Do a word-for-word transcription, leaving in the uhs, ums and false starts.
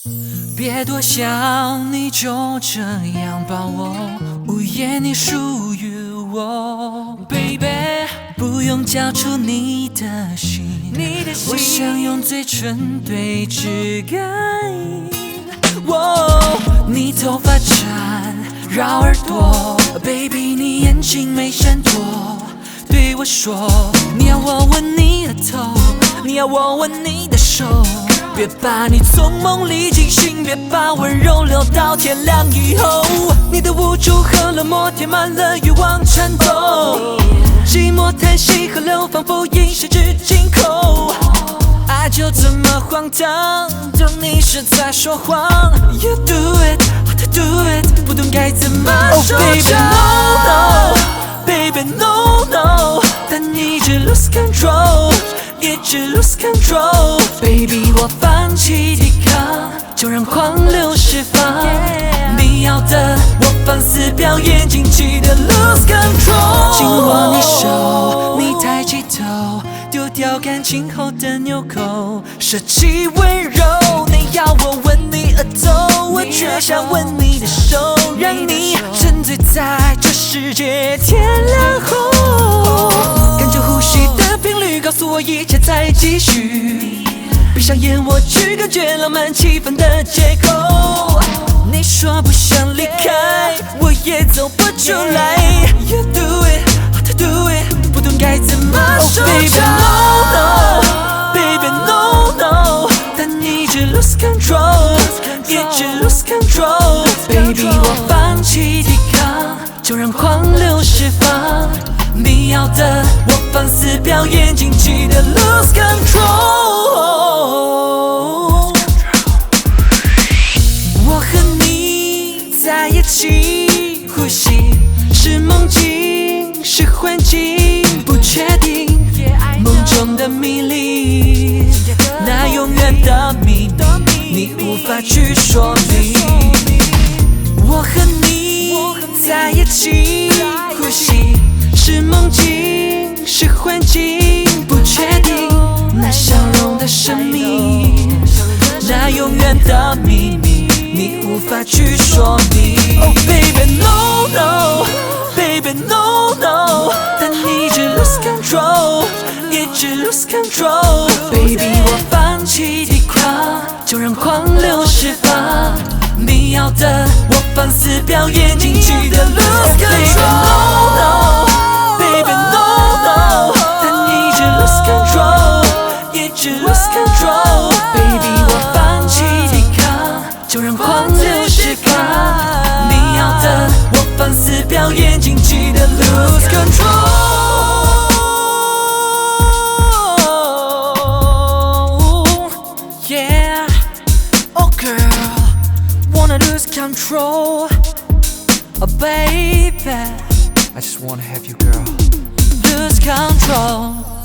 别多想，你就这样把我，无言你属于我 ，baby， 不用交出你的心，你的心我想用嘴唇对指感应。哦，你头发缠绕耳朵 ，baby， 你眼睛没闪躲，对我说，你要我吻你的头，你要我吻你的手。别把你从梦里惊醒，别把温柔留到天亮以后。你的无助和冷漠填满了欲望颤抖，寂寞叹息河流仿佛已十指紧扣。爱就这么荒唐，当你是在说谎。You do it, how to do it， 不懂该怎么收场。Oh baby no no， baby no no， 但你一直 lose control。一直 lose control，baby， 我放弃抵抗，就让狂流释放。Yeah. 你要的，我放肆表演，尽情的 lose control。紧握你手，你抬起头，丢掉感情后的纽扣，舍弃温柔。你要我吻你额头，我却想吻你的手，让你沉醉在这世界天亮后。感觉呼吸的频率告诉我一切在继续，闭上眼我去感觉浪漫气氛的借口。你说不想离开，我也走不出来。You do it, how to do it， 不懂该怎么收场。Baby no no， baby no no， 但你一直 lose control， 一直 lose control。Baby 我放弃抵抗，就让狂流释放。你要的，我放肆表演，尽情的 lose control。 我和你在一起，呼吸是梦境，是幻境，不确定。梦中的迷离，那永远的秘密，你无法去说明。我和你在一起，呼吸。是梦境，是幻境，不确定。那笑容的生命，那永远的秘密，你无法去说明。Oh baby no no， baby no no， 但你一直 lose control， 一直 lose control。Baby 我放弃抵抗，就让狂流释放。你要的，我放肆表演，尽情的 lose control。Baby no no， 但你一直 lose control， 一直 lose control。Baby 我放弃抵抗，就让狂流释放。你要的，我放肆表演，尽情的 lose control。 Yeah, oh girl, wanna lose control, oh baby。I just wanna have you, girl. Lose control.